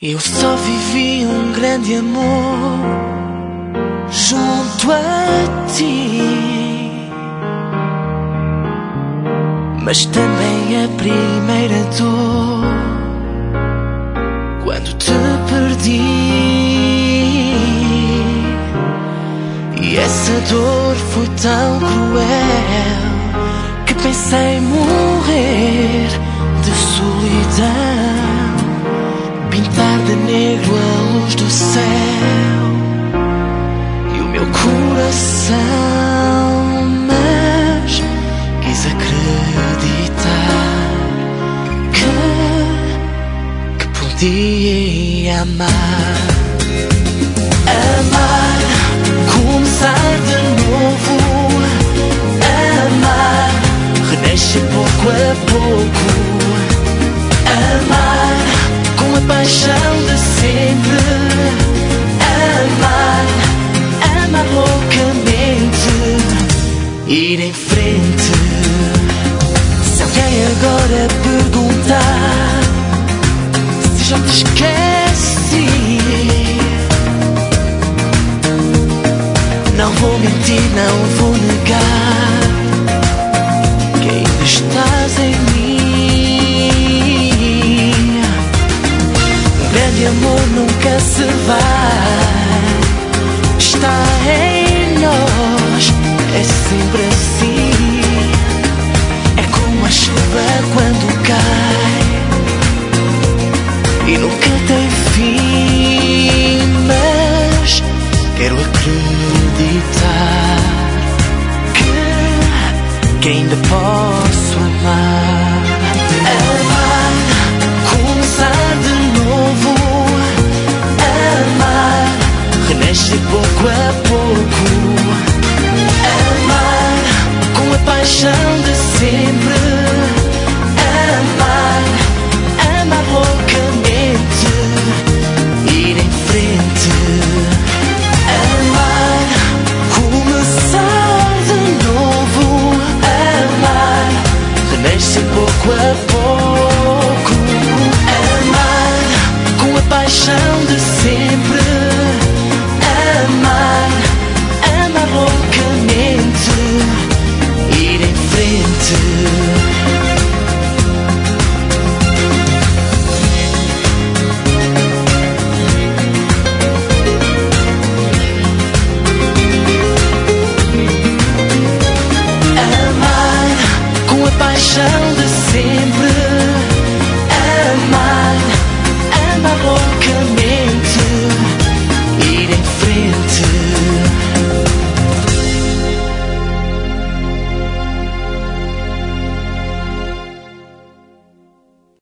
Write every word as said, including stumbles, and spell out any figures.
Eu só vivi um grande amor junto a ti, mas também a primeira dor quando te perdi. E essa dor foi tão cruel que pensei morrer de solidão, pintar de negro a luz do céu e o meu coração, mas quis acreditar que, que podia amar. Amar, começar de novo, amar, renascer pouco a pouco, amar com a paixão de sempre, amar, amar loucamente, ir em frente. Se alguém agora perguntar se já te esqueci, não vou mentir, não vou negar que ainda estás em mim. Um grande amor nunca se vai, está em nós, é sempre assim. É como a chuva quando cai e nunca tem fim, mas quero acreditar que, que ainda posso amar. Amar, começar de novo, amar, renascer pouco a pouco, amar com a paixão de sempre, amar, amar loucamente, ir em frente. Amar, começar de novo, amar, renascer pouco a pouco, amar com a paixão de sempre, amar, amar loucamente, ir em frente. Paixão de sempre, amar, amar loucamente.